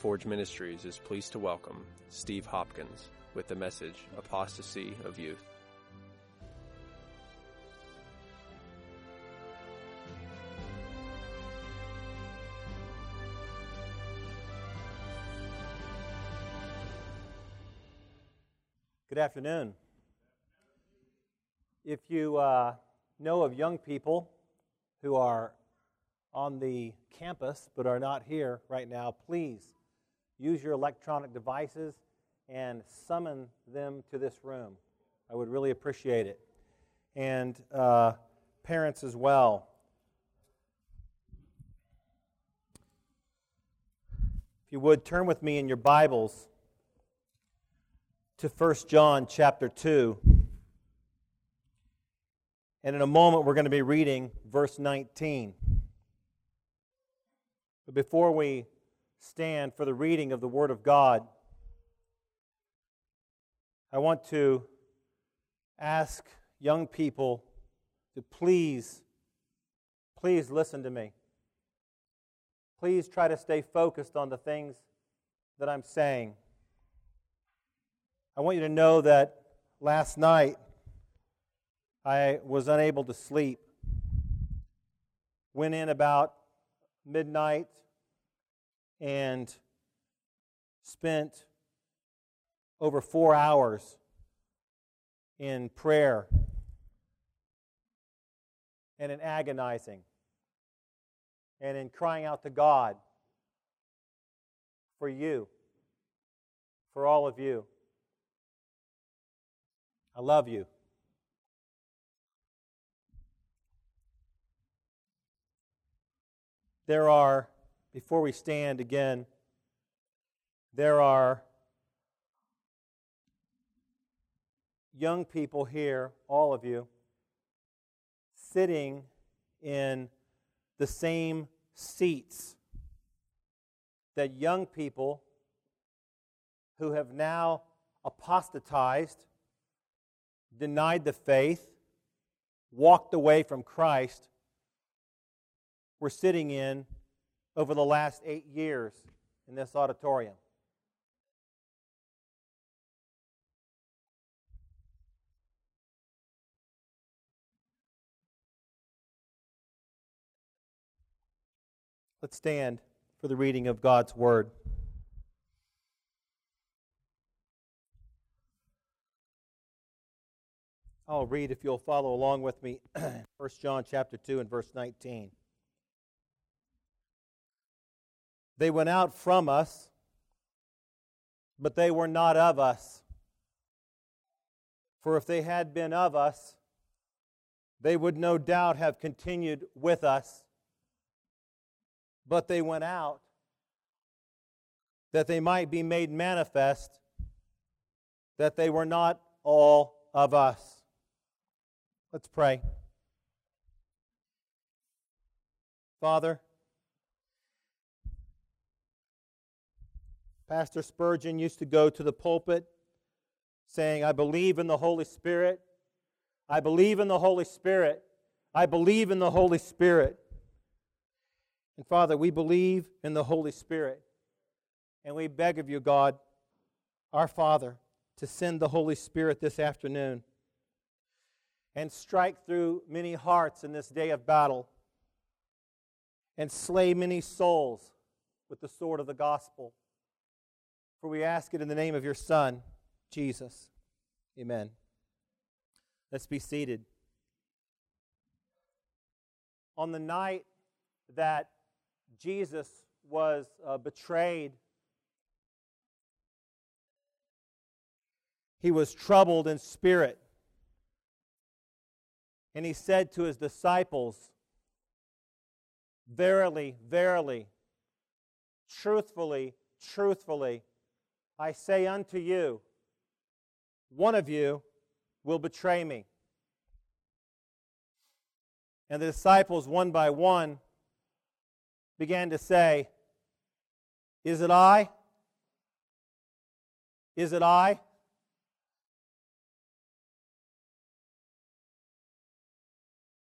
Forge Ministries is pleased to welcome Steve Hopkins with the message, Apostasy of Youth. Good afternoon. If you know of young people who are on the campus but are not here right now, please use your electronic devices and summon them to this room. I would really appreciate it. And parents as well. If you would, turn with me in your Bibles to 1 John chapter 2. And in a moment we're going to be reading verse 19. But before we stand for the reading of the Word of God, I want to ask young people to please listen to me. Please try to stay focused on the things that I'm saying. I want you to know that last night I was unable to sleep. Went in about midnight and spent over 4 hours in prayer and in agonizing and in crying out to God for you, for all of you. I love you. There are, before we stand again, there are young people here, all of you, sitting in the same seats that young people who have now apostatized, denied the faith, walked away from Christ, were sitting in over the last 8 years in this auditorium. Let's stand for the reading of God's Word. I'll read, if you'll follow along with me, 1 John chapter 2 and verse 19. They went out from us, but they were not of us. For if they had been of us, they would no doubt have continued with us. But they went out, that they might be made manifest that they were not all of us. Let's pray. Father, Pastor Spurgeon used to go to the pulpit saying, I believe in the Holy Spirit. I believe in the Holy Spirit. I believe in the Holy Spirit. And Father, we believe in the Holy Spirit. And we beg of you, God, our Father, to send the Holy Spirit this afternoon and strike through many hearts in this day of battle and slay many souls with the sword of the gospel. For we ask it in the name of your Son, Jesus. Amen. Let's be seated. On the night that Jesus was betrayed, he was troubled in spirit. And he said to his disciples, Verily, verily, truthfully, truthfully, I say unto you, one of you will betray me. And the disciples, one by one, began to say, Is it I? Is it I?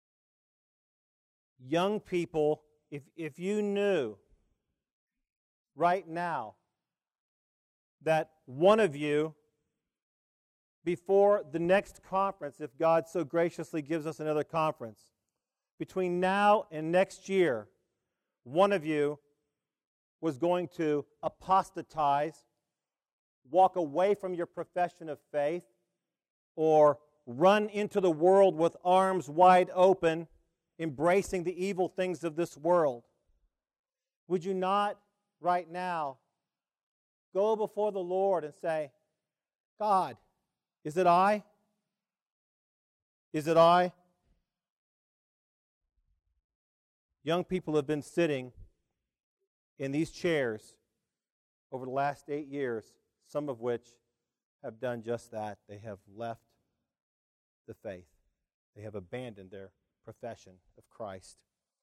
Young people, if you knew right now that one of you, before the next conference, if God so graciously gives us another conference, between now and next year, one of you was going to apostatize, walk away from your profession of faith, or run into the world with arms wide open, embracing the evil things of this world. Would you not, right now, go before the Lord and say, God, is it I? Is it I? Young people have been sitting in these chairs over the last 8 years, some of which have done just that. They have left the faith. They have abandoned their profession of Christ.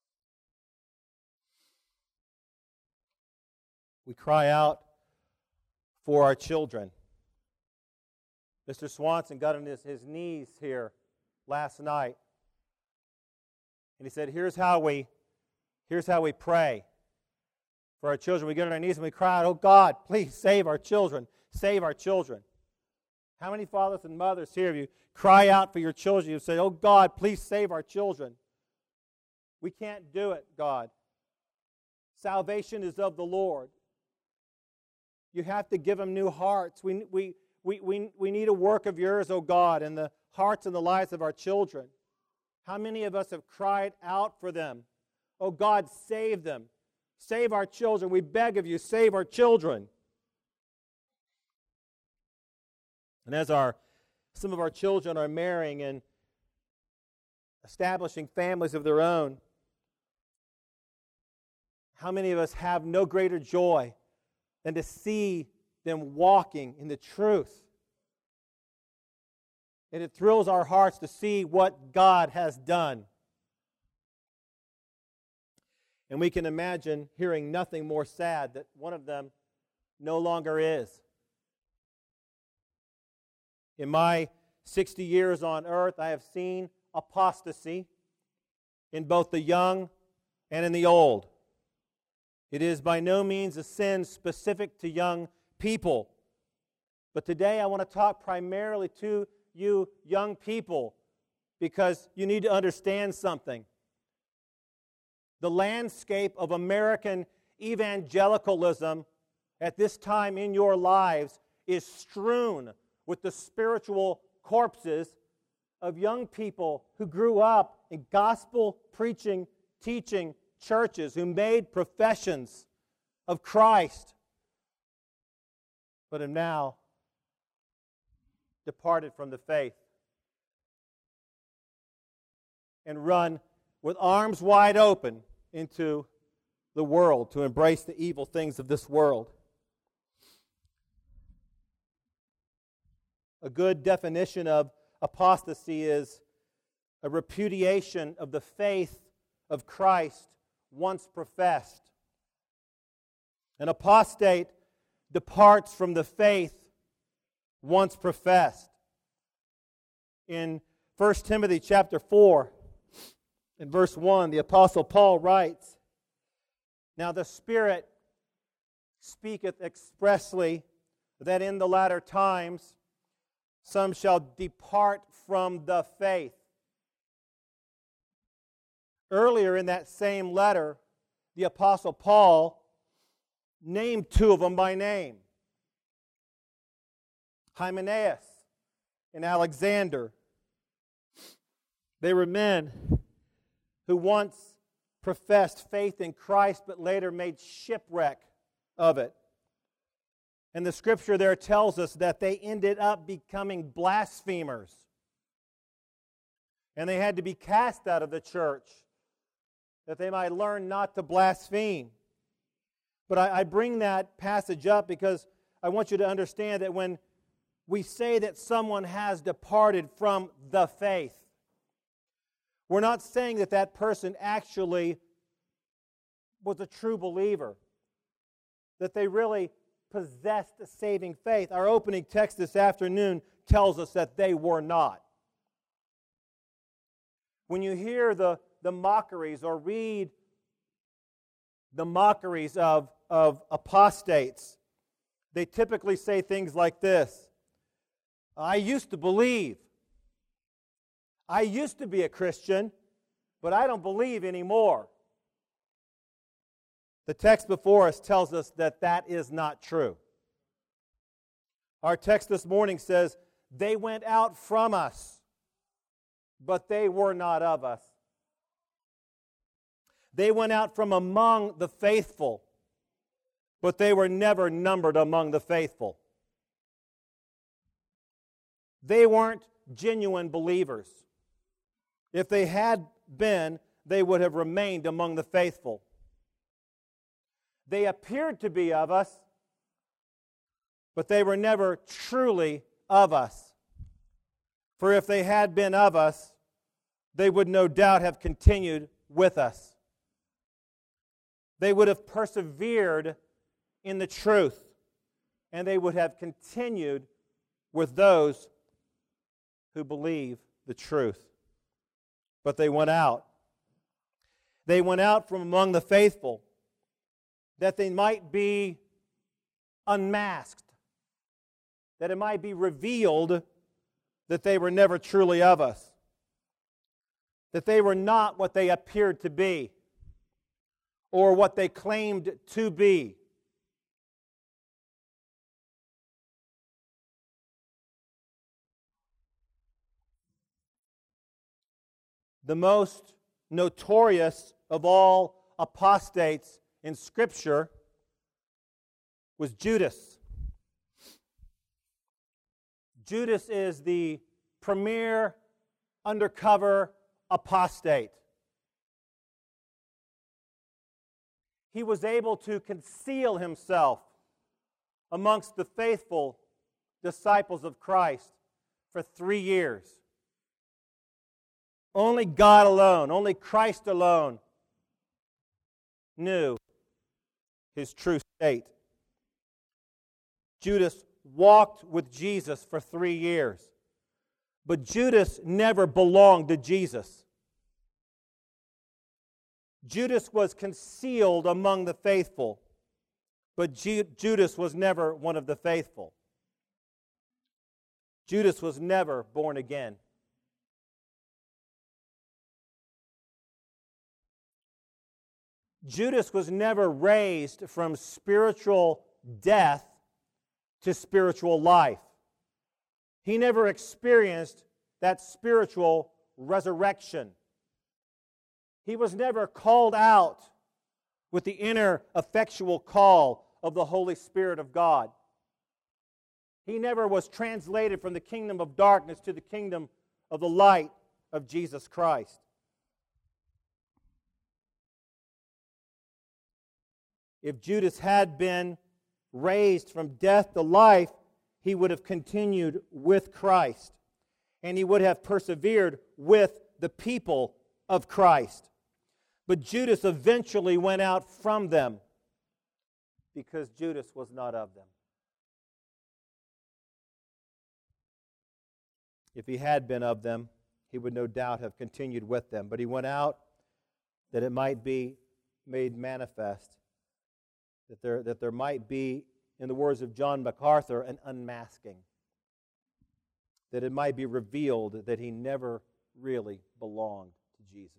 We cry out for our children. Mr. Swanson got on his knees here last night, and he said, here's how we pray for our children. We get on our knees and we cry out, oh God, please save our children. Save our children. How many fathers and mothers here of you cry out for your children? You say, oh God, please save our children. We can't do it, God. Salvation is of the Lord. You have to give them new hearts. We need a work of yours, oh God, in the hearts and the lives of our children. How many of us have cried out for them? Oh God, save them. Save our children. We beg of you, save our children. And as some of our children are marrying and establishing families of their own, how many of us have no greater joy than to see them walking in the truth? And it thrills our hearts to see what God has done. And we can imagine hearing nothing more sad that one of them no longer is. In my 60 years on earth, I have seen apostasy in both the young and in the old. It is by no means a sin specific to young people. But today I want to talk primarily to you young people because you need to understand something. The landscape of American evangelicalism at this time in your lives is strewn with the spiritual corpses of young people who grew up in gospel-preaching, teaching churches, who made professions of Christ, but have now departed from the faith and run with arms wide open into the world to embrace the evil things of this world. A good definition of apostasy is a repudiation of the faith of Christ once professed. An apostate departs from the faith once professed. In 1 Timothy chapter 4, in verse 1, the Apostle Paul writes, now the Spirit speaketh expressly that in the latter times some shall depart from the faith. Earlier in that same letter, the Apostle Paul named two of them by name. Hymenaeus and Alexander. They were men who once professed faith in Christ but later made shipwreck of it. And the scripture there tells us that they ended up becoming blasphemers. And they had to be cast out of the church that they might learn not to blaspheme. But I bring that passage up because I want you to understand that when we say that someone has departed from the faith, we're not saying that that person actually was a true believer, that they really possessed a saving faith. Our opening text this afternoon tells us that they were not. When you hear the mockeries or read the mockeries of apostates. They typically say things like this: I used to believe. I used to be a Christian, but I don't believe anymore. The text before us tells us that that is not true. Our text this morning says, they went out from us, but they were not of us. They went out from among the faithful, but they were never numbered among the faithful. They weren't genuine believers. If they had been, they would have remained among the faithful. They appeared to be of us, but they were never truly of us. For if they had been of us, they would no doubt have continued with us. They would have persevered in the truth, and they would have continued with those who believe the truth. But they went out. They went out from among the faithful, that they might be unmasked, that it might be revealed that they were never truly of us, that they were not what they appeared to be, or what they claimed to be. The most notorious of all apostates in Scripture was Judas. Judas is the premier undercover apostate. He was able to conceal himself amongst the faithful disciples of Christ for 3 years. Only God alone, only Christ alone knew his true state. Judas walked with Jesus for 3 years, but Judas never belonged to Jesus. Judas was concealed among the faithful, but Judas was never one of the faithful. Judas was never born again. Judas was never raised from spiritual death to spiritual life. He never experienced that spiritual resurrection. He was never called out with the inner effectual call of the Holy Spirit of God. He never was translated from the kingdom of darkness to the kingdom of the light of Jesus Christ. If Judas had been raised from death to life, he would have continued with Christ, and he would have persevered with the people of Christ. But Judas eventually went out from them because Judas was not of them. If he had been of them, he would no doubt have continued with them. But he went out that it might be made manifest, that there might be, in the words of John MacArthur, an unmasking. That it might be revealed that he never really belonged to Jesus.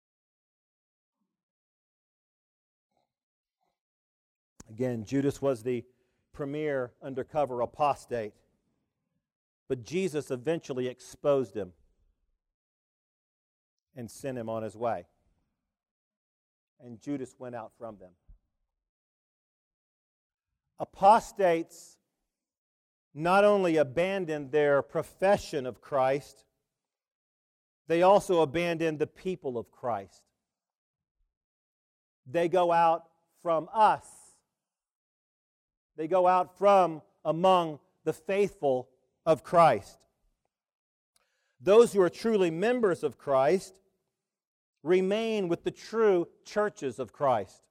Again, Judas was the premier undercover apostate, but Jesus eventually exposed him and sent him on his way. And Judas went out from them. Apostates not only abandoned their profession of Christ, they also abandoned the people of Christ. They go out from us. They go out from among the faithful of Christ. Those who are truly members of Christ remain with the true churches of Christ.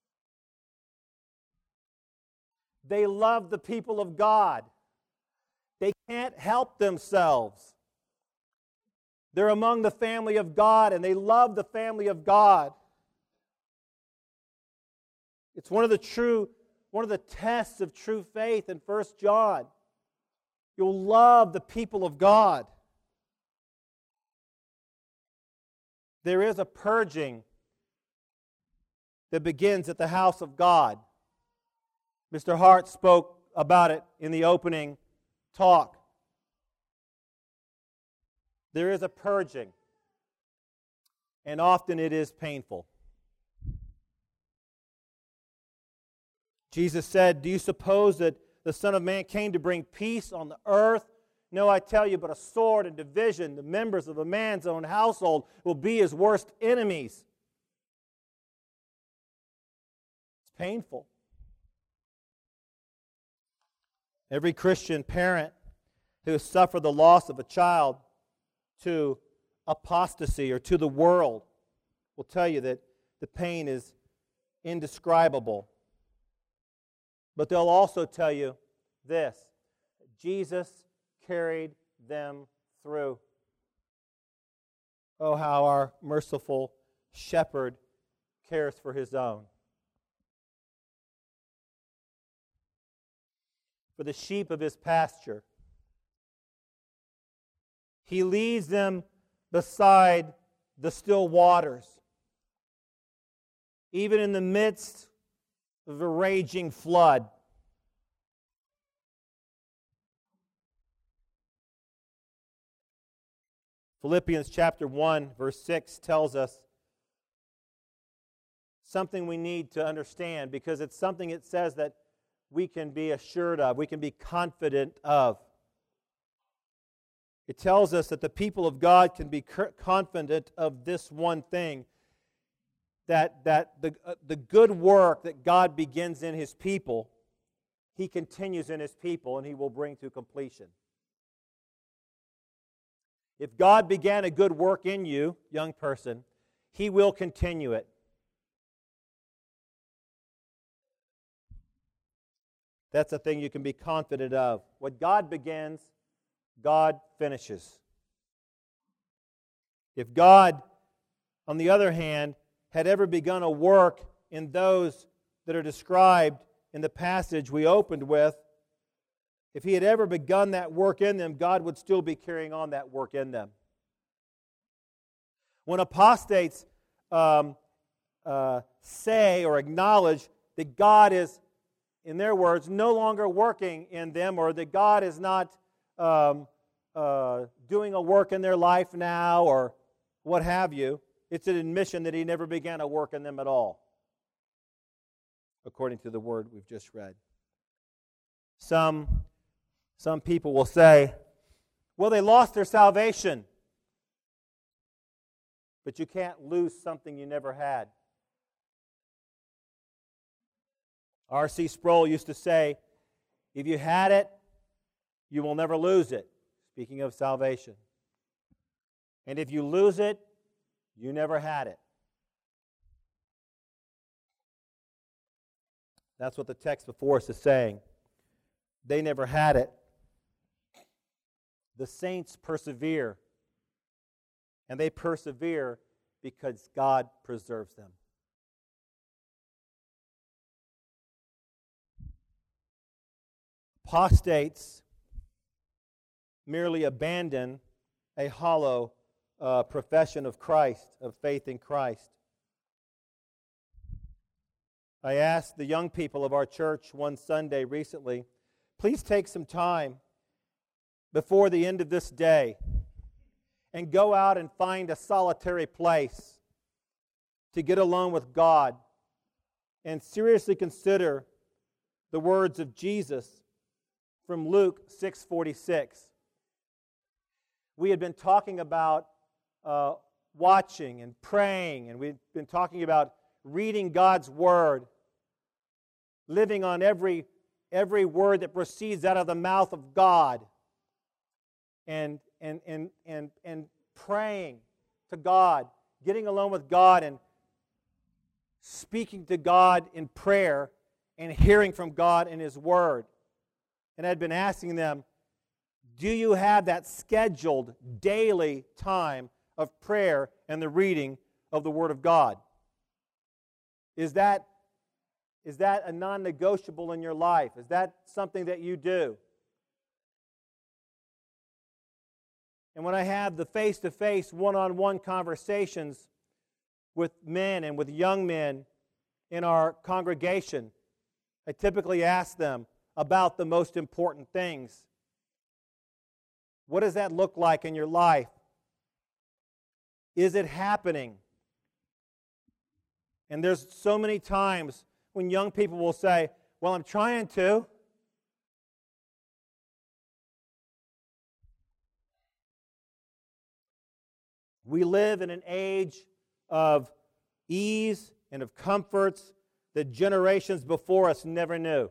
They love the people of God. They can't help themselves. They're among the family of God, and they love the family of God. It's one of the tests of true faith in 1 John. You'll love the people of God. There is a purging that begins at the house of God. Mr. Hart spoke about it in the opening talk. There is a purging, and often it is painful. Jesus said, "Do you suppose that the Son of Man came to bring peace on the earth? No, I tell you, but a sword and division. The members of a man's own household will be his worst enemies." It's painful. Every Christian parent who has suffered the loss of a child to apostasy or to the world will tell you that the pain is indescribable. But they'll also tell you this: Jesus carried them through. Oh, how our merciful shepherd cares for his own. For the sheep of his pasture. He leads them beside the still waters, even in the midst of a raging flood. Philippians chapter 1, verse 6 tells us something we need to understand, because it's something it says that we can be assured of, we can be confident of. It tells us that the people of God can be confident of this one thing, that the good work that God begins in His people, He continues in His people, and He will bring to completion. If God began a good work in you, young person, He will continue it. That's a thing you can be confident of. What God begins, God finishes. If God, on the other hand, had ever begun a work in those that are described in the passage we opened with, if He had ever begun that work in them, God would still be carrying on that work in them. When apostates say or acknowledge that God is, in their words, no longer working in them, or that God is not doing a work in their life now, or what have you, it's an admission that He never began a work in them at all, according to the word we've just read. Some people will say, well, they lost their salvation. But you can't lose something you never had. R.C. Sproul used to say, if you had it, you will never lose it. Speaking of salvation. And if you lose it, you never had it. That's what the text before us is saying. They never had it. The saints persevere. And they persevere because God preserves them. Apostates merely abandon a hollow profession of Christ, of faith in Christ. I asked the young people of our church one Sunday recently, please take some time before the end of this day and go out and find a solitary place to get alone with God and seriously consider the words of Jesus from Luke 6:46. We had been talking about watching and praying, and we've been talking about reading God's Word, living on every word that proceeds out of the mouth of God, and praying to God, getting alone with God and speaking to God in prayer and hearing from God in His Word. And I'd been asking them, do you have that scheduled daily time of prayer and the reading of the Word of God? Is that Is that a non-negotiable in your life? Is that something that you do? And when I have the face-to-face, one-on-one conversations with men and with young men in our congregation, I typically ask them about the most important things. What does that look like in your life? Is it happening? And there's so many times when young people will say, well, I'm trying to. We live in an age of ease and of comforts that generations before us never knew.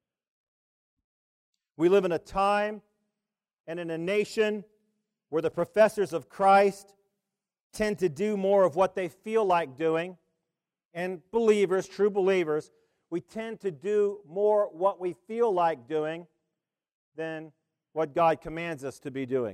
We live in a time and in a nation where the professors of Christ tend to do more of what they feel like doing, and believers, true believers, we tend to do more what we feel like doing than what God commands us to be doing.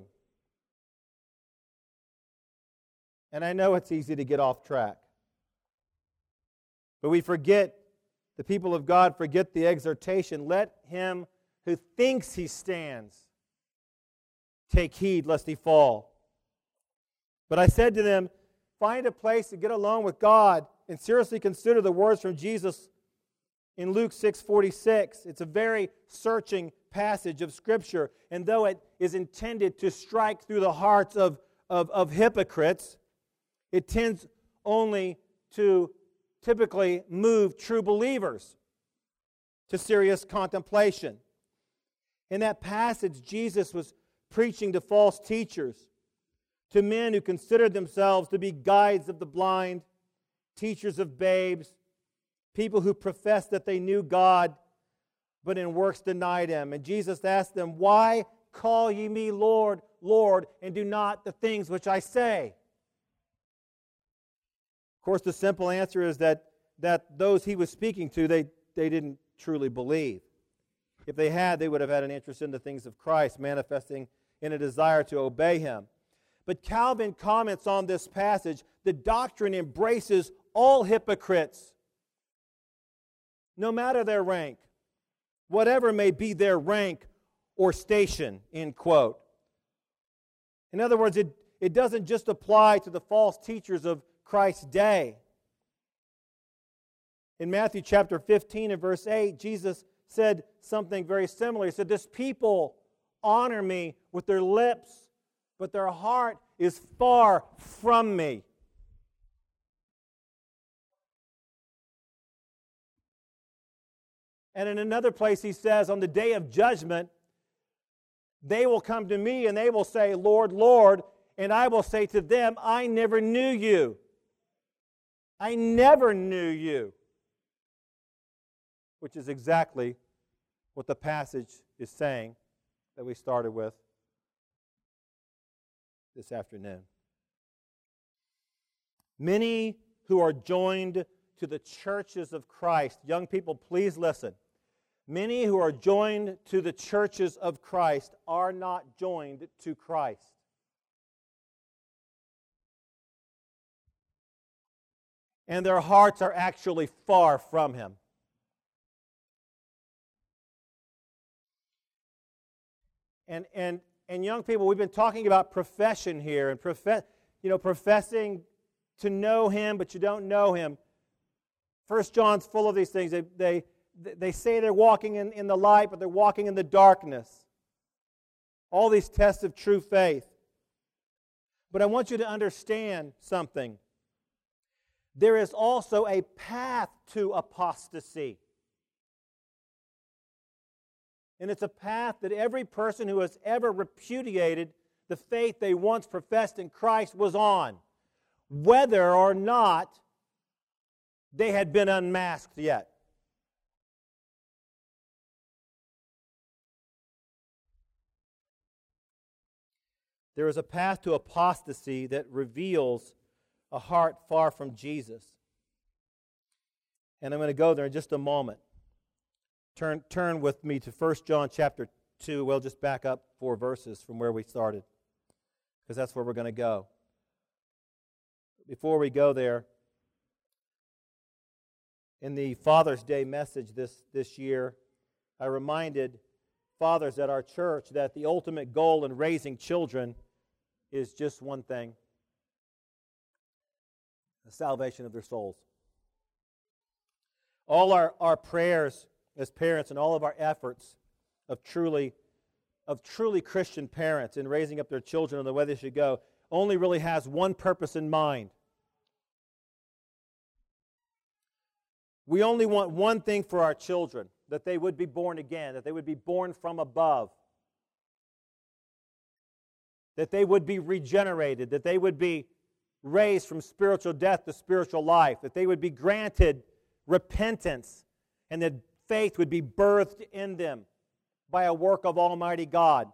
And I know it's easy to get off track. But we forget, the people of God forget the exhortation, let him who thinks he stands take heed lest he fall. But I said to them, find a place to get alone with God and seriously consider the words from Jesus in Luke 6:46. It's a very searching passage of Scripture, and though it is intended to strike through the hearts of hypocrites, it tends only to typically move true believers to serious contemplation. In that passage, Jesus was preaching to false teachers, to men who considered themselves to be guides of the blind, teachers of babes, people who professed that they knew God, but in works denied him. And Jesus asked them, why call ye me Lord, Lord, and do not the things which I say? Of course, the simple answer is that those he was speaking to, they didn't truly believe. If they had, they would have had an interest in the things of Christ, manifesting in a desire to obey him. But Calvin comments on this passage, the doctrine embraces all hypocrites, no matter their rank, whatever may be their rank or station, end quote. In other words, it doesn't just apply to the false teachers of Christ's day. In Matthew chapter 15 and verse 8, Jesus said something very similar. He said, this people honor me with their lips, but their heart is far from me. And in another place he says, on the day of judgment, they will come to me and they will say, Lord, Lord, and I will say to them, I never knew you. I never knew you. Which is exactly what the passage is saying that we started with this afternoon. Many who are joined to the churches of Christ, young people, please listen. Many who are joined to the churches of Christ are not joined to Christ. And their hearts are actually far from him. And young people, we've been talking about profession here, and professing to know him, but you don't know him. 1 John's full of these things. They say they're walking in the light, but they're walking in the darkness. All these tests of true faith. But I want you to understand something. There is also a path to apostasy. And it's a path that every person who has ever repudiated the faith they once professed in Christ was on, whether or not they had been unmasked yet. There is a path to apostasy that reveals a heart far from Jesus. And I'm going to go there in just a moment. Turn with me to 1 John chapter 2. We'll just back up 4 verses from where we started, because that's where we're going to go. Before we go there, In the Father's Day message this year, I reminded fathers at our church that the ultimate goal in raising children is just one thing: the salvation of their souls. All our prayers as parents and all of our efforts of truly Christian parents in raising up their children in the way they should go only really has one purpose in mind. We only want one thing for our children: that they would be born again, that they would be born from above, that they would be regenerated, that they would be raised from spiritual death to spiritual life, that they would be granted repentance, and that faith would be birthed in them by a work of Almighty God.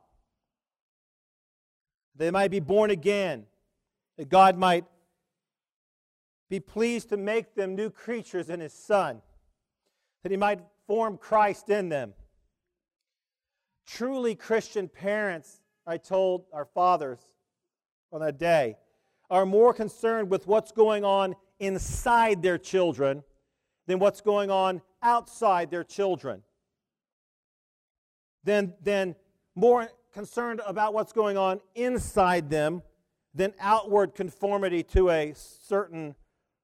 They might be born again, that God might be pleased to make them new creatures in His Son, that He might form Christ in them. Truly Christian parents, I told our fathers on that day, are more concerned with what's going on inside their children than what's going on outside their children. Then more concerned about what's going on inside them than outward conformity to a certain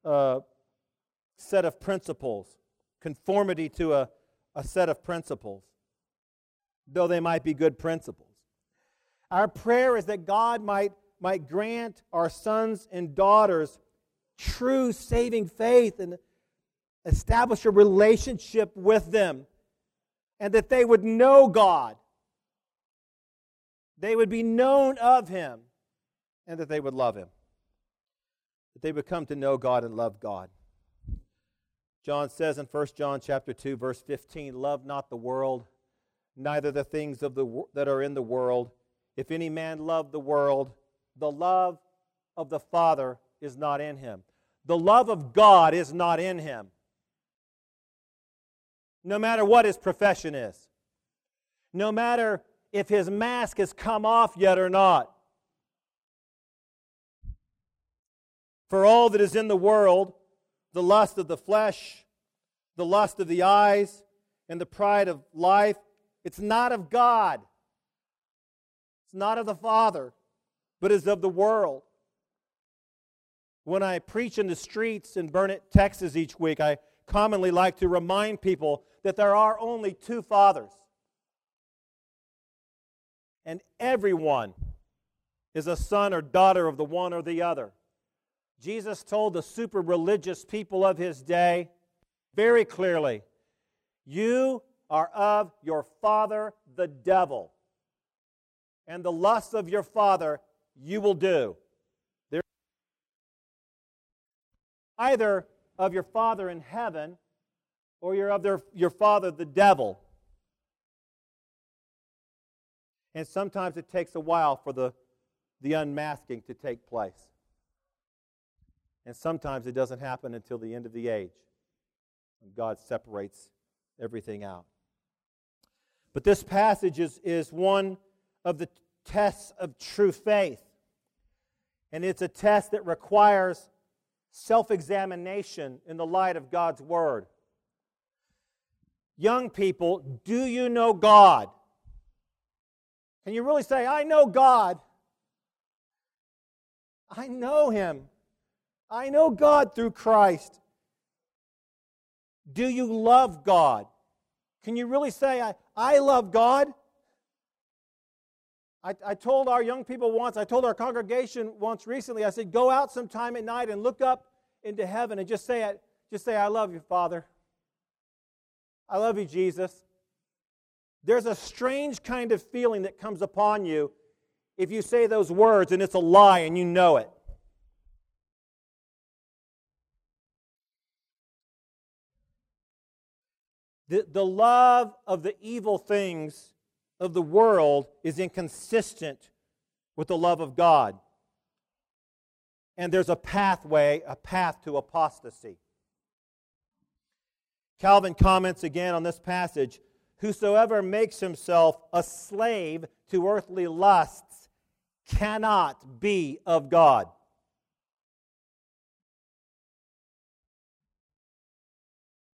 set of principles, conformity to a set of principles, though they might be good principles. Our prayer is that God might grant our sons and daughters true saving faith and establish a relationship with them, and that they would know God, they would be known of Him, and that they would love Him, that they would come to know God and love God. John says in 1 John chapter 2, verse 15, "Love not the world, neither the things that are in the world. If any man love the world, the love of the Father is not in him." The love of God is not in him, no matter what his profession is, no matter if his mask has come off yet or not. For all that is in the world, the lust of the flesh, the lust of the eyes, and the pride of life, it's not of God. It's not of the Father, but is of the world. When I preach in the streets in Burnet, Texas each week, I commonly like to remind people that there are only two fathers. And everyone is a son or daughter of the one or the other. Jesus told the super religious people of His day very clearly, "You are of your father the devil, and the lusts of your father you will do." They're either of your father in heaven, or you're of your father the devil. And sometimes it takes a while for the unmasking to take place. And sometimes it doesn't happen until the end of the age, when God separates everything out. But this passage is one of the tests of true faith. And it's a test that requires self-examination in the light of God's Word. Young people, do you know God? Can you really say, "I know God"? I know Him. I know God through Christ. Do you love God? Can you really say, I love God? I told our young people once, I told our congregation once recently, I said, go out sometime at night and look up into heaven and just say, "I love you, Father. I love you, Jesus." There's a strange kind of feeling that comes upon you if you say those words and it's a lie and you know it. The love of the evil things of the world is inconsistent with the love of God. And there's a path to apostasy. Calvin comments again on this passage, "Whosoever makes himself a slave to earthly lusts cannot be of God."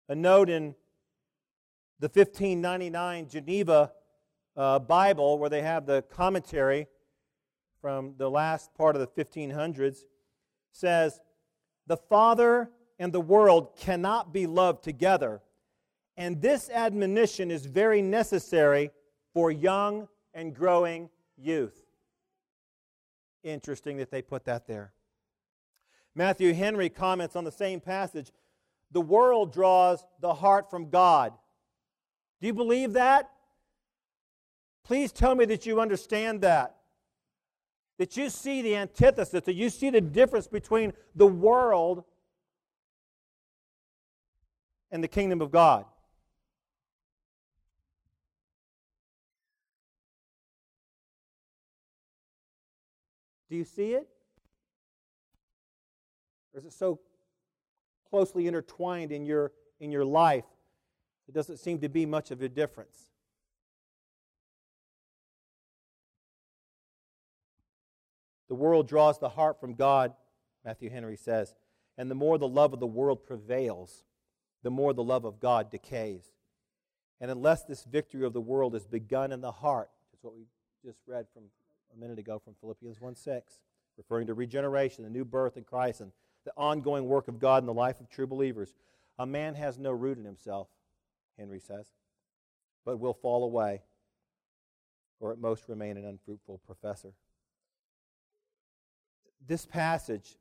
A note in the 1599 Geneva Bible, where they have the commentary from the last part of the 1500s, says, "The Father and the world cannot be loved together, and this admonition is very necessary for young and growing youth." Interesting that they put that there. Matthew Henry comments on the same passage, "The world draws the heart from God." Do you believe that? Please tell me that you understand that. That you see the antithesis, that you see the difference between the world and the kingdom of God. Do you see it? Or is it so closely intertwined in your life, it doesn't seem to be much of a difference? The world draws the heart from God, Matthew Henry says, and the more the love of the world prevails, the more the love of God decays. And unless this victory of the world is begun in the heart, which is what we just read from a minute ago from Philippians 1:6, referring to regeneration, the new birth in Christ, and the ongoing work of God in the life of true believers, a man has no root in himself, Henry says, but will fall away, or at most remain an unfruitful professor. This passage,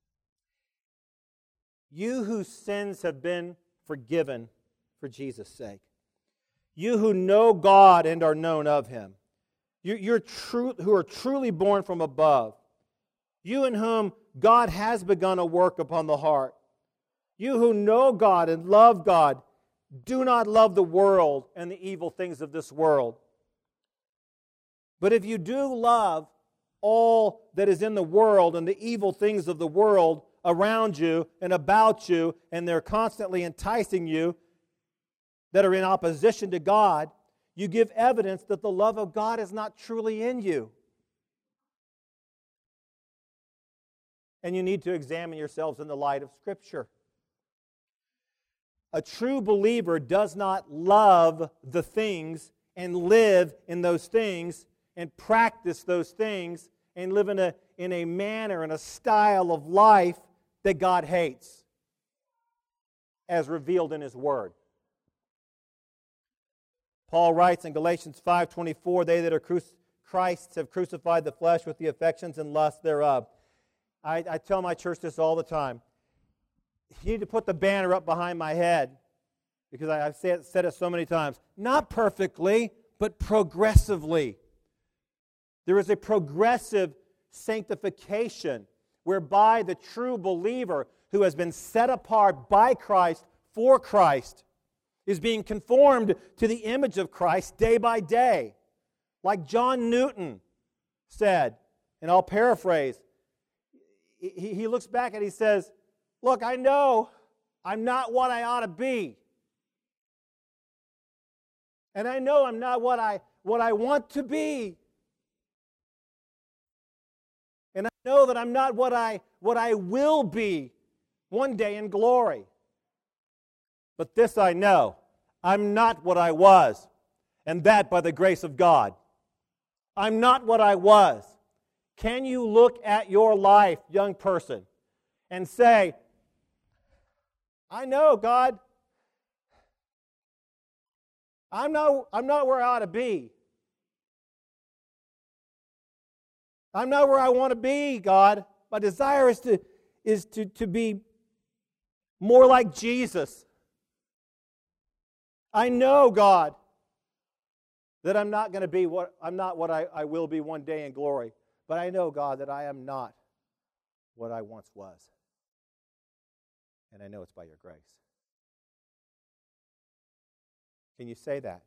you whose sins have been forgiven for Jesus' sake, you who know God and are known of Him, who are truly born from above, you in whom God has begun a work upon the heart, you who know God and love God, do not love the world and the evil things of this world. But if you do love all that is in the world and the evil things of the world around you and about you, and they're constantly enticing you, that are in opposition to God, you give evidence that the love of God is not truly in you. And you need to examine yourselves in the light of Scripture. A true believer does not love the things and live in those things and practice those things and live in a manner and a style of life that God hates, as revealed in His Word. Paul writes in Galatians 5:24, "They that are Christ's have crucified the flesh with the affections and lusts thereof." I tell my church this all the time. You need to put the banner up behind my head, because I've said it so many times. Not perfectly, but progressively. There is a progressive sanctification whereby the true believer who has been set apart by Christ for Christ is being conformed to the image of Christ day by day. Like John Newton said, and I'll paraphrase, he looks back and he says, "Look, I know I'm not what I ought to be. And I know I'm not what I want to be. And I know that I'm not what I will be one day in glory. But this I know, I'm not what I was, and that by the grace of God. I'm not what I was." Can you look at your life, young person, and say, "I know, God, I'm not where I ought to be. I'm not where I want to be, God. My desire is to be more like Jesus. I know, God, that I'm not going to be what I will be one day in glory. But I know, God, that I am not what I once was. And I know it's by your grace." Can you say that?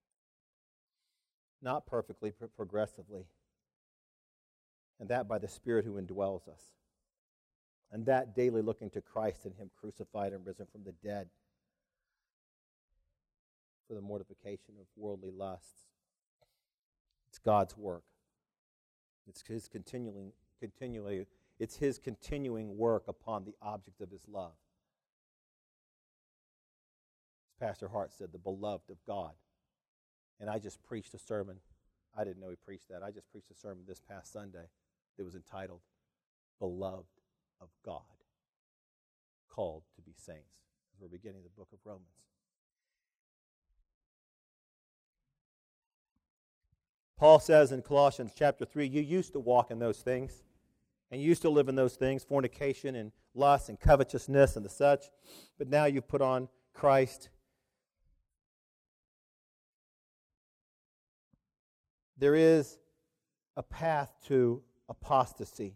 Not perfectly, but progressively. And that by the Spirit who indwells us. And that daily looking to Christ and Him crucified and risen from the dead for the mortification of worldly lusts. It's God's work. It's His it's His continuing work upon the object of His love. Pastor Hart said, the beloved of God. And I just preached a sermon. I didn't know he preached that. I just preached a sermon this past Sunday that was entitled, Beloved of God, Called to be Saints. We're beginning the book of Romans. Paul says in Colossians chapter 3, you used to walk in those things, and you used to live in those things, fornication and lust and covetousness and the such, but now you've put on Christ. There is a path to apostasy.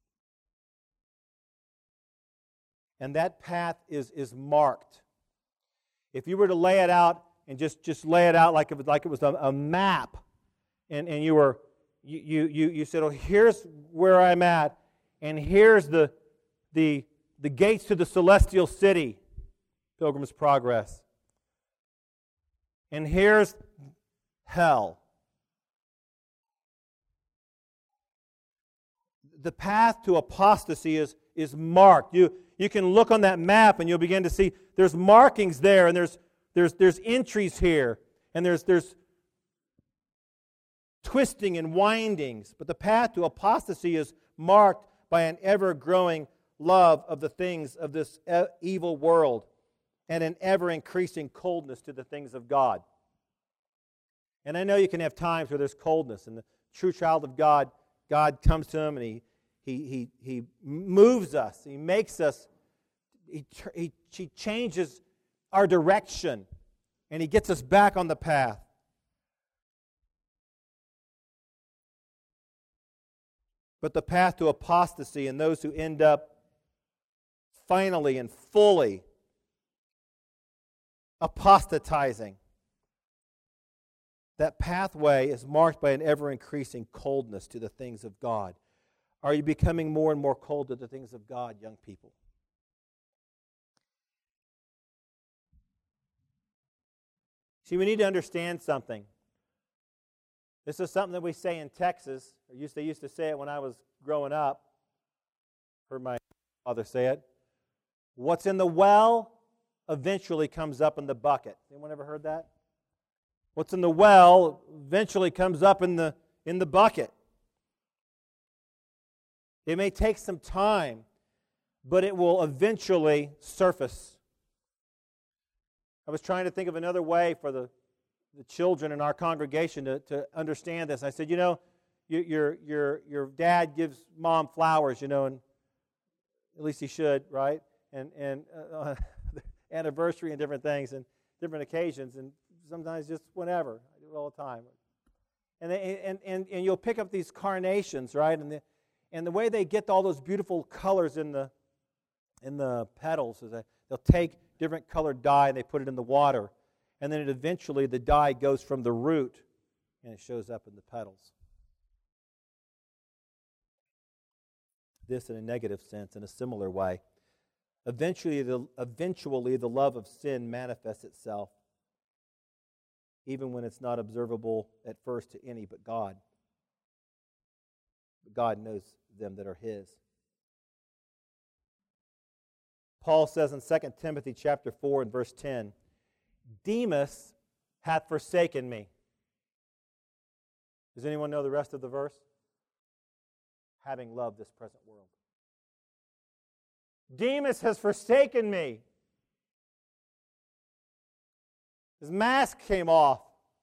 And that path is marked. If you were to lay it out and just lay it out like it was a map, and you said, oh, here's where I'm at, and here's the gates to the celestial city, Pilgrim's Progress. And here's hell. The path to apostasy is marked. You can look on that map and you'll begin to see there's markings there, and there's entries here, and there's twisting and windings. But the path to apostasy is marked by an ever-growing love of the things of this evil world and an ever-increasing coldness to the things of God. And I know you can have times where there's coldness, and the true child of God comes to him and he moves us. He makes us. He changes our direction, and he gets us back on the path. But the path to apostasy and those who end up finally and fully apostatizing, that pathway is marked by an ever-increasing coldness to the things of God. Are you becoming more and more cold to the things of God, young people? See, we need to understand something. This is something that we say in Texas. They used to say it when I was growing up. Heard my father say it. What's in the well eventually comes up in the bucket. Anyone ever heard that? What's in the well eventually comes up in the bucket. It may take some time, but it will eventually surface. I was trying to think of another way for the children in our congregation to understand this. I said, your dad gives mom flowers, and at least he should, right? And anniversary and different things and different occasions, and sometimes just whenever. I do it all the time. And you'll pick up these carnations, right? And the way they get all those beautiful colors in the petals is that they'll take different colored dye and they put it in the water, and then eventually the dye goes from the root and it shows up in the petals. This in a negative sense, in a similar way. Eventually the love of sin manifests itself, even when it's not observable at first to any but God. But God knows them that are His. Paul says in 2 Timothy chapter 4 and verse 10, Demas hath forsaken me. Does anyone know the rest of the verse? Having loved this present world. Demas has forsaken me. His mask came off.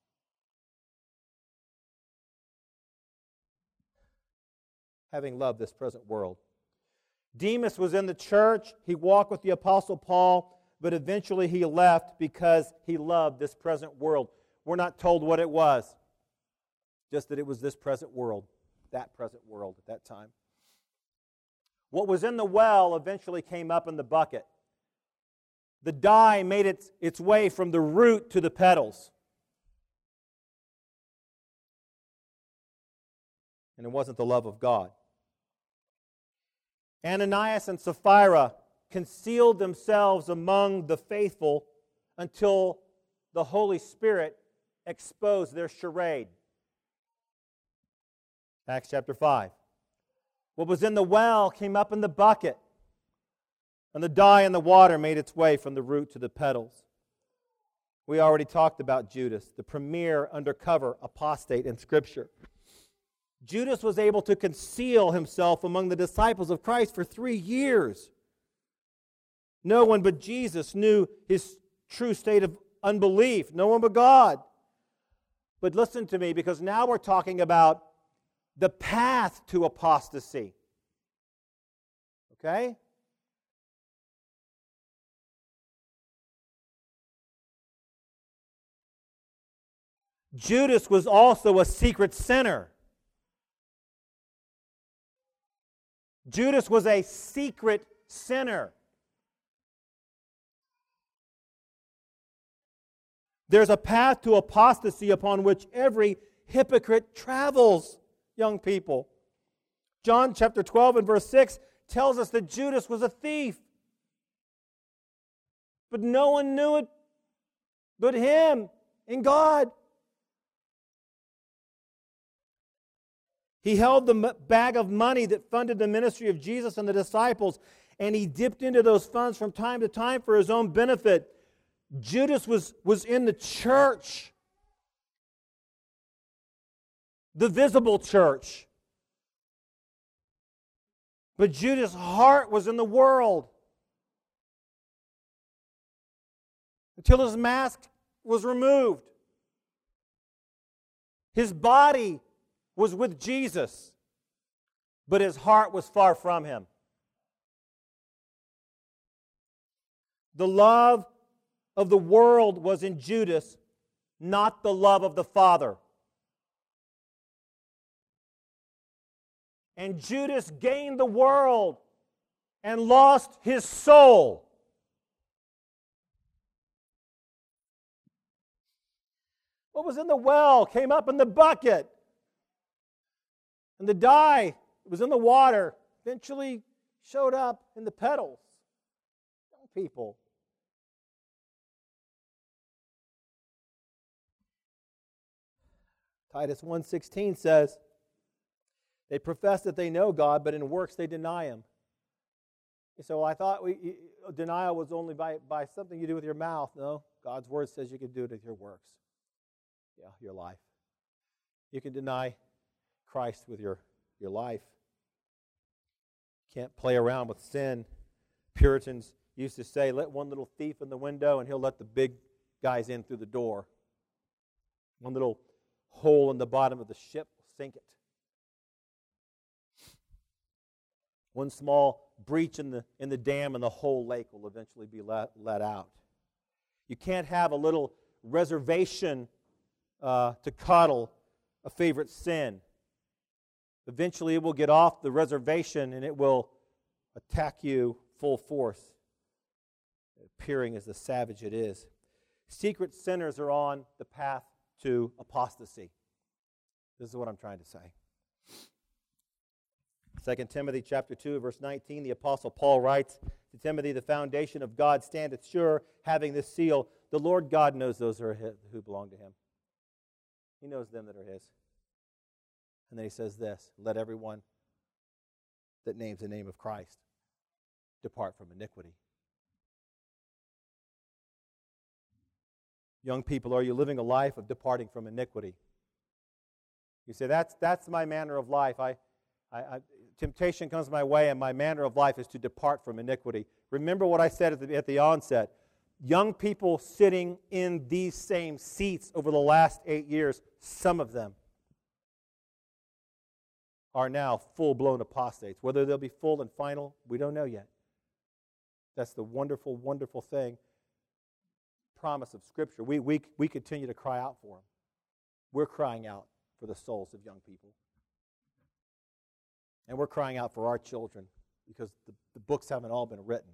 Having loved this present world. Demas was in the church. He walked with the Apostle Paul, but eventually he left because he loved this present world. We're not told what it was, just that it was this present world, that present world at that time. What was in the well eventually came up in the bucket. The dye made its way from the root to the petals. And it wasn't the love of God. Ananias and Sapphira concealed themselves among the faithful until the Holy Spirit exposed their charade. Acts chapter 5. What was in the well came up in the bucket, and the dye in the water made its way from the root to the petals. We already talked about Judas, the premier undercover apostate in Scripture. Judas was able to conceal himself among the disciples of Christ for 3 years. No one but Jesus knew his true state of unbelief. No one but God. But listen to me, because now we're talking about the path to apostasy. Okay? Judas was also a secret sinner. Judas was a secret sinner. There's a path to apostasy upon which every hypocrite travels, young people. John chapter 12 and verse 6 tells us that Judas was a thief. But no one knew it but him and God. He held the bag of money that funded the ministry of Jesus and the disciples, and he dipped into those funds from time to time for his own benefit. Judas was in the church, the visible church. But Judas' heart was in the world. Until his mask was removed. His body was with Jesus, but his heart was far from him. The love of the world was in Judas, not the love of the Father. And Judas gained the world and lost his soul. What was in the well came up in the bucket. And the dye that was in the water eventually showed up in the petals. Young people. Titus 1:16 says, they profess that they know God, but in works they deny Him. So I thought denial was only by something you do with your mouth. No, God's Word says you can do it with your works. Yeah, your life. You can deny Christ with your life. You can't play around with sin. Puritans used to say, let one little thief in the window and he'll let the big guys in through the door. One little hole in the bottom of the ship will sink it. One small breach in the dam and the whole lake will eventually be let out. You can't have a little reservation to coddle a favorite sin. Eventually it will get off the reservation and it will attack you full force, appearing as the savage it is. Secret sinners are on the path to apostasy. This is what I'm trying to say. 2 Timothy chapter 2, verse 19, the Apostle Paul writes to Timothy, the foundation of God standeth sure, having this seal. The Lord God knows those who belong to Him. He knows them that are His. And then he says this, let everyone that names the name of Christ depart from iniquity. Young people, are you living a life of departing from iniquity? You say, that's my manner of life. Temptation comes my way, and my manner of life is to depart from iniquity. Remember what I said at the onset. Young people sitting in these same seats over the last 8 years, some of them are now full-blown apostates. Whether they'll be full and final, we don't know yet. That's the wonderful, wonderful thing, promise of Scripture. We continue to cry out for them. We're crying out for the souls of young people. And we're crying out for our children because the books haven't all been written.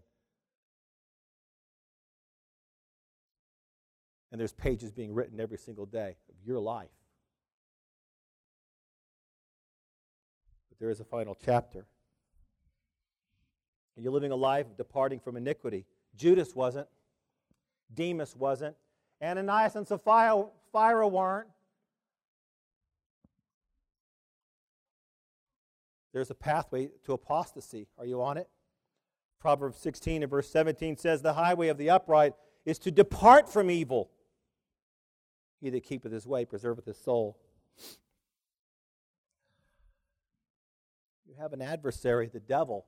And there's pages being written every single day of your life. But there is a final chapter. And you're living a life of departing from iniquity. Judas wasn't. Demas wasn't. Ananias and Sapphira weren't. There's a pathway to apostasy. Are you on it? Proverbs 16 and verse 17 says, the highway of the upright is to depart from evil. He that keepeth his way preserveth his soul. You have an adversary, the devil.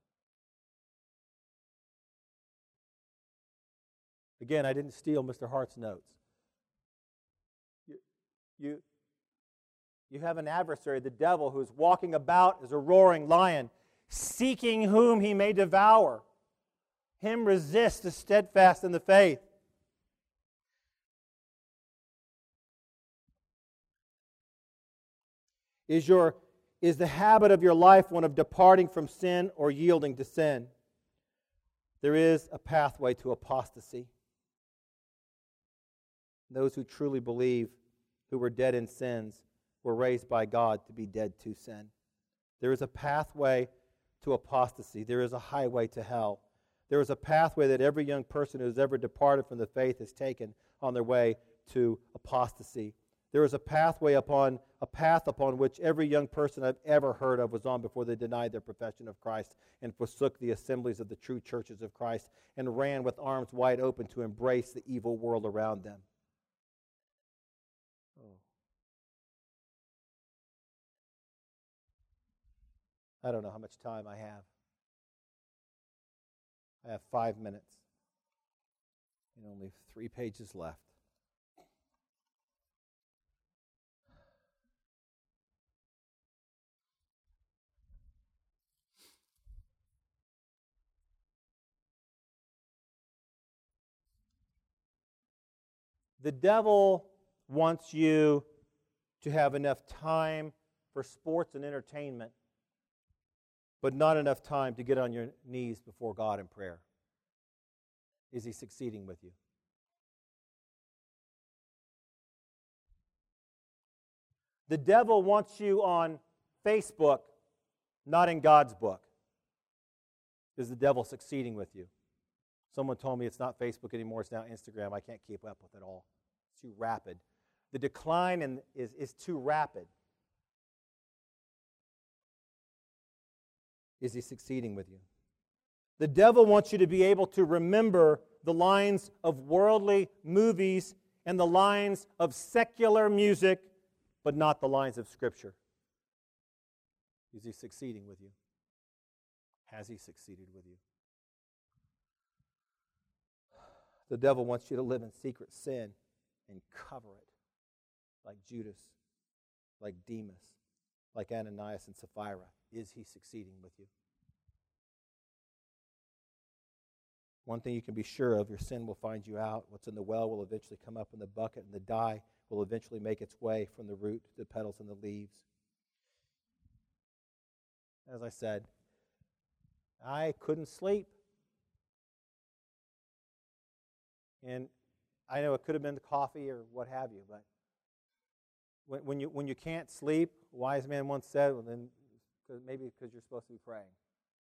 Again, I didn't steal Mr. Hart's notes. You have an adversary, the devil, who's walking about as a roaring lion, seeking whom he may devour. Him resist the steadfast in the faith. Is the habit of your life one of departing from sin or yielding to sin? There is a pathway to apostasy. Those who truly believe, who were dead in sins, were raised by God to be dead to sin. There is a pathway to apostasy. There is a highway to hell. There is a pathway that every young person who has ever departed from the faith has taken on their way to apostasy. There is a path upon which every young person I've ever heard of was on before they denied their profession of Christ and forsook the assemblies of the true churches of Christ and ran with arms wide open to embrace the evil world around them. I don't know how much time I have. I have 5 minutes and only 3 pages left. The devil wants you to have enough time for sports and entertainment, but not enough time to get on your knees before God in prayer. Is he succeeding with you? The devil wants you on Facebook, not in God's book. Is the devil succeeding with you? Someone told me it's not Facebook anymore, it's now Instagram. I can't keep up with it all. It's too rapid. The decline is too rapid. Is he succeeding with you? The devil wants you to be able to remember the lines of worldly movies and the lines of secular music, but not the lines of Scripture. Is he succeeding with you? Has he succeeded with you? The devil wants you to live in secret sin and cover it, like Judas, like Demas, like Ananias and Sapphira. Is he succeeding with you? One thing you can be sure of, your sin will find you out. What's in the well will eventually come up in the bucket, and the dye will eventually make its way from the root to the petals and the leaves. As I said, I couldn't sleep. And I know it could have been the coffee or what have you, but when you can't sleep, a wise man once said, well, then maybe because you're supposed to be praying.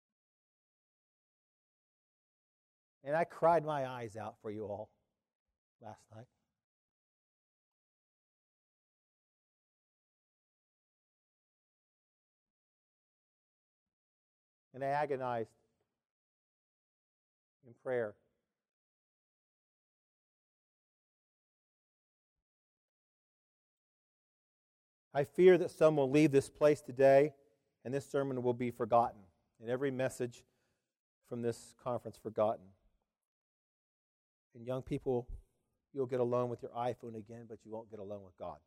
And I cried my eyes out for you all last night. And I agonized in prayer. I fear that some will leave this place today and this sermon will be forgotten, and every message from this conference forgotten. And young people, you'll get alone with your iPhone again, but you won't get alone with God.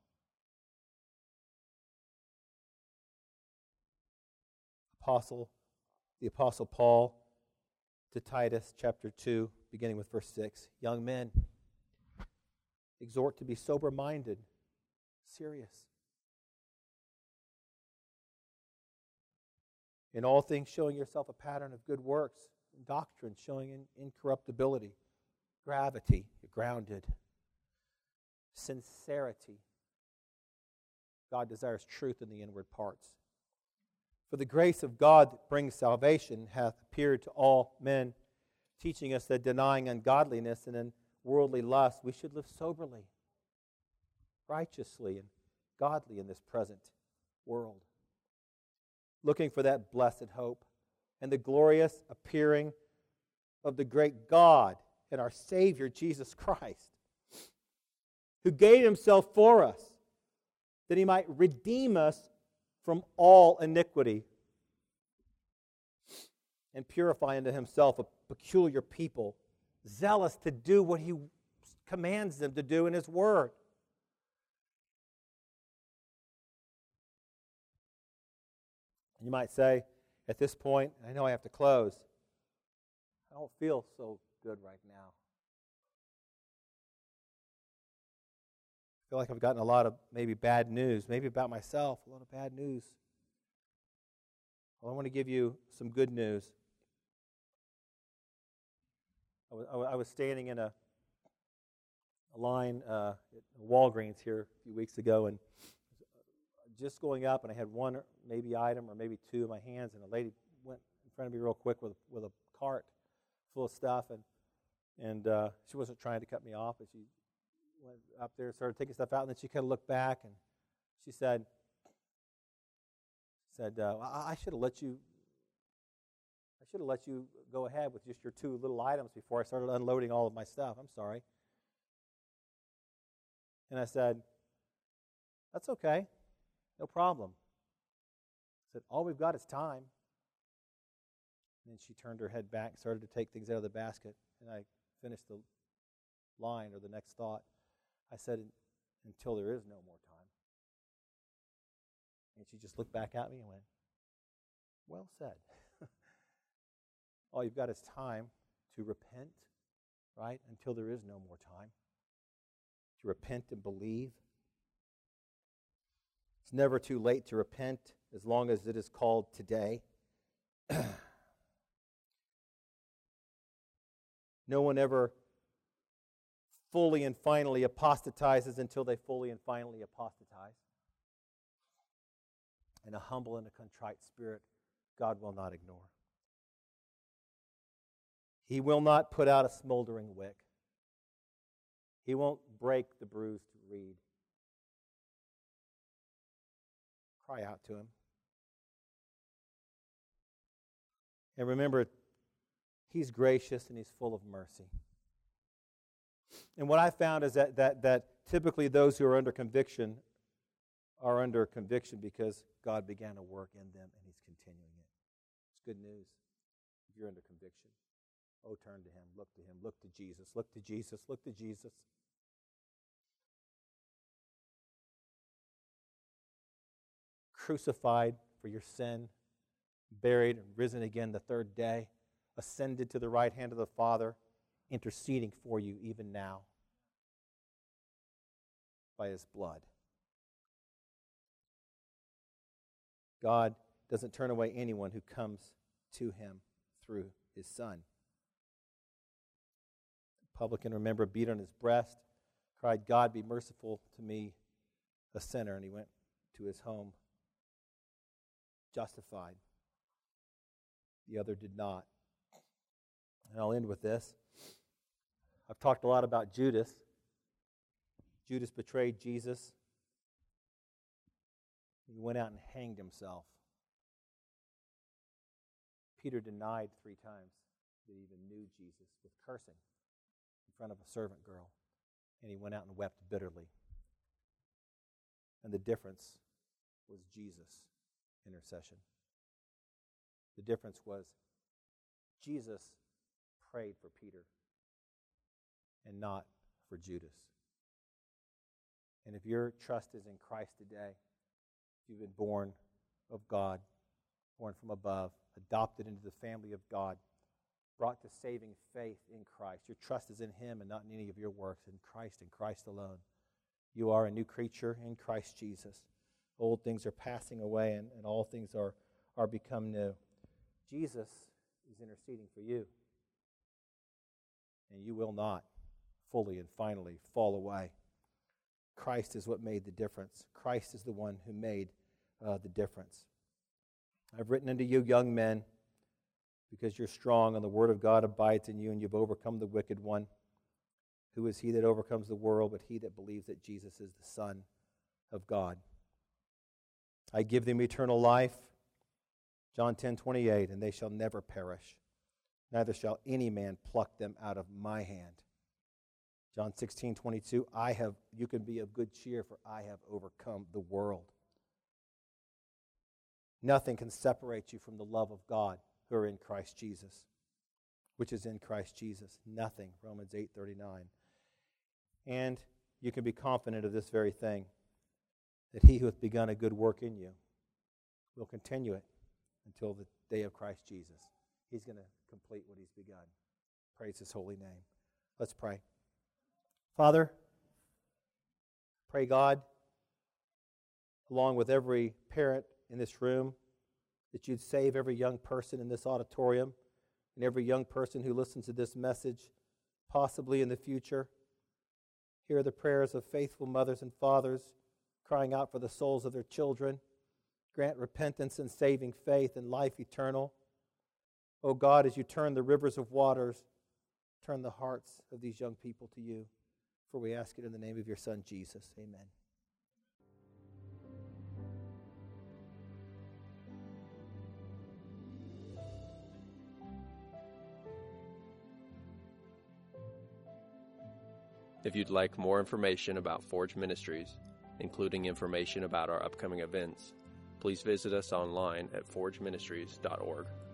The Apostle Paul to Titus chapter 2, beginning with verse 6. Young men, exhort to be sober-minded, serious. In all things showing yourself a pattern of good works, and doctrine showing incorruptibility, gravity, grounded, sincerity. God desires truth in the inward parts. For the grace of God that brings salvation hath appeared to all men, teaching us that denying ungodliness and in worldly lust, we should live soberly, righteously, and godly in this present world, looking for that blessed hope and the glorious appearing of the great God and our Savior, Jesus Christ, who gave himself for us, that he might redeem us from all iniquity and purify unto himself a peculiar people, zealous to do what he commands them to do in his word. You might say, at this point, I know I have to close, I don't feel so good right now. I feel like I've gotten a lot of maybe bad news, maybe about myself, a lot of bad news. Well, I want to give you some good news. I was standing in a line at Walgreens here a few weeks ago, and just going up, and I had one maybe item or maybe two in my hands, and a lady went in front of me real quick with a cart full of stuff, and she wasn't trying to cut me off, but she went up there and started taking stuff out, and then she kind of looked back, and she said, I should have let you go ahead with just your two little items before I started unloading all of my stuff. I'm sorry. And I said, that's okay. No problem. I said, all we've got is time. And then she turned her head back, started to take things out of the basket, and I finished the line or the next thought. I said, until there is no more time. And she just looked back at me and went, well said. All you've got is time to repent, right? Until there is no more time. To repent and believe. It's never too late to repent as long as it is called today. No one ever fully and finally apostatizes until they fully and finally apostatize. And a humble and a contrite spirit God will not ignore. He will not put out a smoldering wick. He won't break the bruised reed. Cry out to him. And remember, he's gracious and he's full of mercy. And what I found is that typically those who are under conviction because God began a work in them and he's continuing it. It's good news if you're under conviction. Oh, turn to him, look to Jesus, look to Jesus, look to Jesus. Crucified for your sin, buried and risen again the third day, ascended to the right hand of the Father, interceding for you even now by his blood. God doesn't turn away anyone who comes to him through his Son. The publican, remember, beat on his breast, cried, God, be merciful to me, a sinner, and he went to his home justified. The other did not. And I'll end with this. I've talked a lot about Judas. Judas betrayed Jesus. He went out and hanged himself. Peter denied 3 times that he even knew Jesus with cursing in front of a servant girl. And he went out and wept bitterly. And the difference was Jesus' intercession. The difference was Jesus prayed for Peter and not for Judas. And if your trust is in Christ today, you've been born of God, born from above, adopted into the family of God, brought to saving faith in Christ. Your trust is in him and not in any of your works, in Christ alone. You are a new creature in Christ Jesus. Old things are passing away and all things are become new. Jesus is interceding for you. And you will not fully and finally fall away. Christ is what made the difference. Christ is the one who made the difference. I've written unto you, young men, because you're strong and the word of God abides in you and you've overcome the wicked one. Who is he that overcomes the world but he that believes that Jesus is the Son of God? I give them eternal life, John 10:28, and they shall never perish, neither shall any man pluck them out of my hand. John 16:22, you can be of good cheer, for I have overcome the world. Nothing can separate you from the love of God who are in Christ Jesus, which is in Christ Jesus. Nothing, Romans 8:39. And you can be confident of this very thing, that he who hath begun a good work in you will continue it until the day of Christ Jesus. He's going to complete what he's begun. Praise his holy name. Let's pray. Father, pray God, along with every parent in this room, that you'd save every young person in this auditorium and every young person who listens to this message, possibly in the future. Hear the prayers of faithful mothers and fathers crying out for the souls of their children. Grant repentance and saving faith and life eternal. O God, as you turn the rivers of waters, turn the hearts of these young people to you. For we ask it in the name of your Son, Jesus. Amen. If you'd like more information about Forge Ministries, including information about our upcoming events, please visit us online at forgeministries.org.